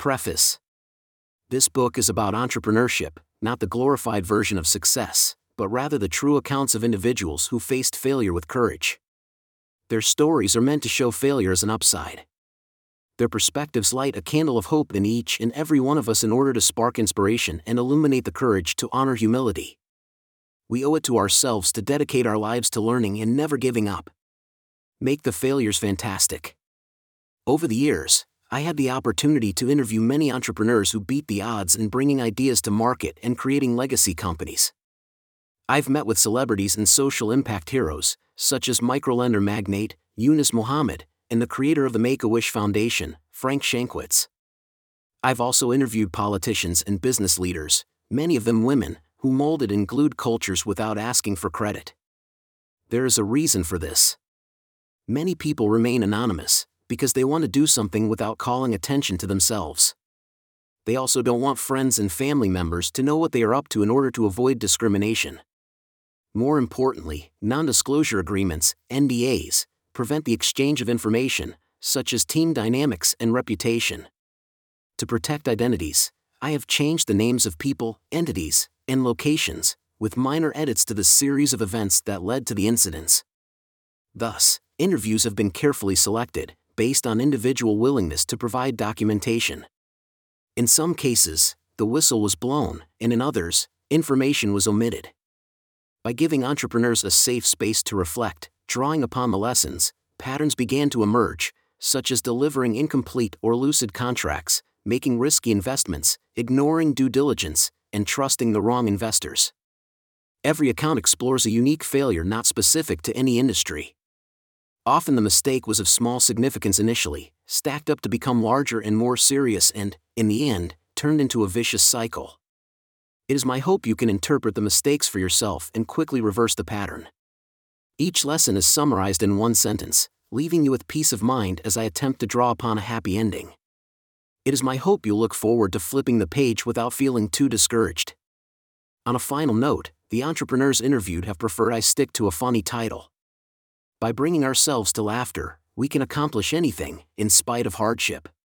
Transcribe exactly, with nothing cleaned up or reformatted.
Preface. This book is about entrepreneurship, not the glorified version of success, but rather the true accounts of individuals who faced failure with courage. Their stories are meant to show failure as an upside. Their perspectives light a candle of hope in each and every one of us in order to spark inspiration and illuminate the courage to honor humility. We owe it to ourselves to dedicate our lives to learning and never giving up. Make the failures fantastic. Over the years, I had the opportunity to interview many entrepreneurs who beat the odds in bringing ideas to market and creating legacy companies. I've met with celebrities and social impact heroes, such as microlender magnate Yunus Muhammad and the creator of the Make-A-Wish Foundation, Frank Shankwitz. I've also interviewed politicians and business leaders, many of them women, who molded and glued cultures without asking for credit. There is a reason for this. Many people remain anonymous because they want to do something without calling attention to themselves. They also don't want friends and family members to know what they are up to in order to avoid discrimination. More importantly, non-disclosure agreements, N D As, prevent the exchange of information, such as team dynamics and reputation. To protect identities, I have changed the names of people, entities, and locations, with minor edits to the series of events that led to the incidents. Thus, interviews have been carefully selected, based on individual willingness to provide documentation. In some cases, the whistle was blown, and in others, information was omitted. By giving entrepreneurs a safe space to reflect, drawing upon the lessons, patterns began to emerge, such as delivering incomplete or lucid contracts, making risky investments, ignoring due diligence, and trusting the wrong investors. Every account explores a unique failure not specific to any industry. Often the mistake was of small significance initially, stacked up to become larger and more serious and, in the end, turned into a vicious cycle. It is my hope you can interpret the mistakes for yourself and quickly reverse the pattern. Each lesson is summarized in one sentence, leaving you with peace of mind as I attempt to draw upon a happy ending. It is my hope you'll look forward to flipping the page without feeling too discouraged. On a final note, the entrepreneurs interviewed have preferred I stick to a funny title. By bringing ourselves to laughter, we can accomplish anything, in spite of hardship.